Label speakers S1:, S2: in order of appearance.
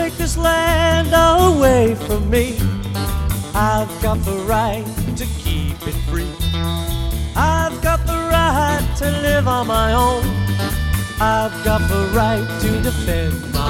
S1: take this land away from me. I've got the right to keep it free. I've got the right to live on my own. I've got the right to defend my